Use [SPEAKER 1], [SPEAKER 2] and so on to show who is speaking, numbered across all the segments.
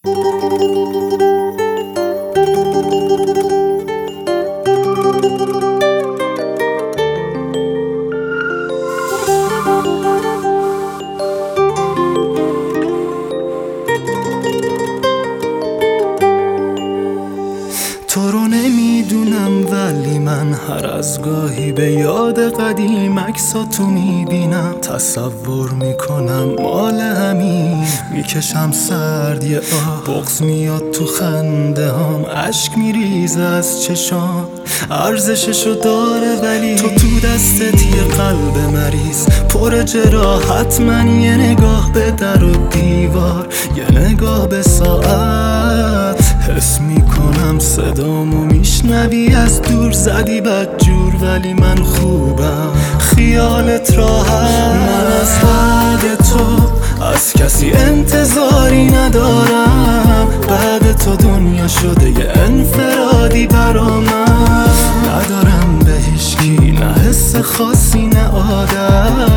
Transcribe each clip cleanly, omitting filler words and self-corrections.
[SPEAKER 1] تو رو نمیدونم ولی من هر از گاهی به یاد قدیم عکساتو میبینم، تصور میکنم مال همین، میکشم سرد یه بغض میاد تو خنده هام، عشق میریزه از چشام، ارزششو داره ولی تو دستت یه قلب مریض پر جراحت، من یه نگاه به در و دیوار، یه نگاه به ساعت، حس میکنم صدامو میشنوی از دور، زدی بدجور ولی من خوبم، خیالت راحت، من از بعد تو از کسی انتظاری ندارم، بعد تو دنیا شده یه انفرادی برا من، ندارم به هیچکی نه حس خاصی نه عادت،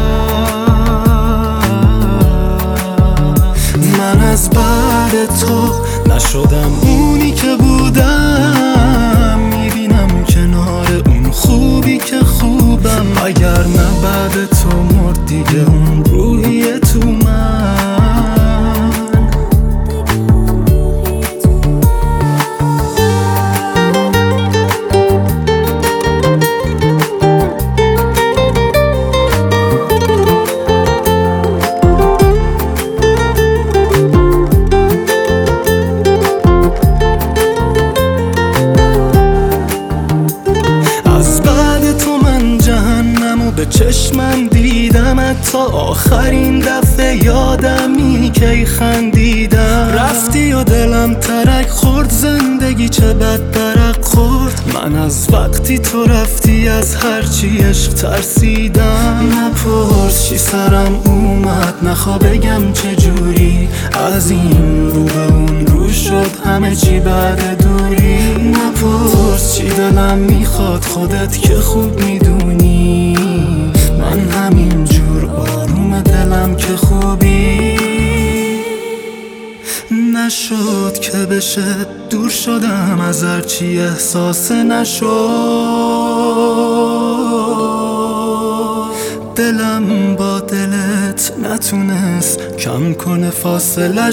[SPEAKER 1] من از بعد تو نشدم اونی که بودم، میبینم کنار اون خوبی که خوبم، اگر نه بعد تو مرد دیگه اون روحیه تو من. به چشمم دیدمت تا آخرین دفعه، یادمی که خندیدم، رفتی و دلم ترک خورد، زندگی چه بد برق خورد، من از وقتی تو رفتی از هرچی عشق ترسیدم، نپرس چی سرم اومد، نخوا بگم چجوری، از این رو به اون رو شد همه چی بعد دوری، نپرس چی دلم میخواد، خودت که خوب میدونی، من همین جور آروم دلم که خوبی، نشد که بشه دور شدم از هرچی احساس نشد، دلم با دلت نتونست کم کنه فاصله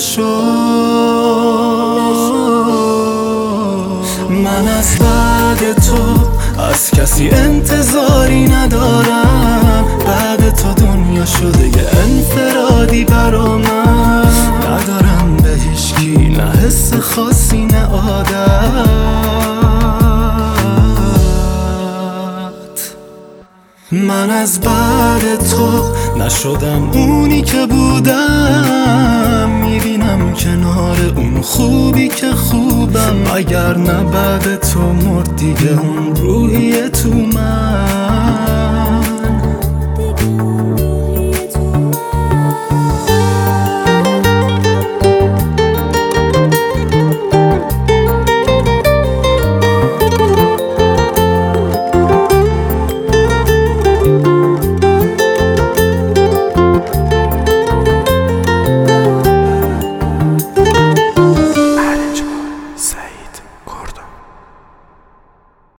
[SPEAKER 1] شد، من از بعد تو از کسی انتظاری ندارم، بعد تو دنیا شده یه انفرادی برا من، ندارم به هیچکی نه حس خاصی نه عادت، من از بعد تو نشدم اونی که بودم، میبینم کنار اون خوبی که خوبم، اگر نه بعد تو مرد دیگه اون روحیه تو من.